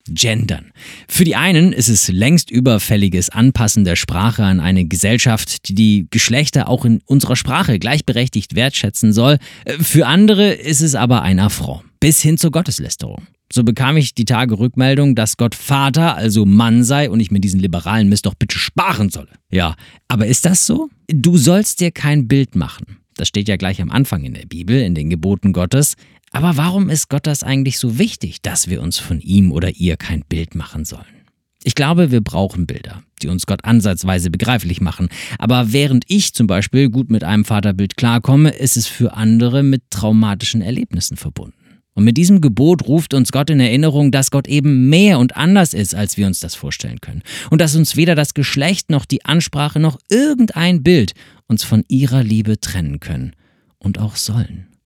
Gendern. Für die einen ist es längst überfälliges Anpassen der Sprache an eine Gesellschaft, die die Geschlechter auch in unserer Sprache gleichberechtigt wertschätzen soll. Für andere ist es aber ein Affront, bis hin zur Gotteslästerung. So bekam ich die Tage Rückmeldung, dass Gott Vater, also Mann sei und ich mir diesen liberalen Mist doch bitte sparen solle. Ja, aber ist das so? Du sollst dir kein Bild machen. Das steht ja gleich am Anfang in der Bibel, in den Geboten Gottes. Aber warum ist Gott das eigentlich so wichtig, dass wir uns von ihm oder ihr kein Bild machen sollen? Ich glaube, wir brauchen Bilder, die uns Gott ansatzweise begreiflich machen. Aber während ich zum Beispiel gut mit einem Vaterbild klarkomme, ist es für andere mit traumatischen Erlebnissen verbunden. Und mit diesem Gebot ruft uns Gott in Erinnerung, dass Gott eben mehr und anders ist, als wir uns das vorstellen können. Und dass uns weder das Geschlecht noch die Ansprache noch irgendein Bild uns von ihrer Liebe trennen können und auch sollen.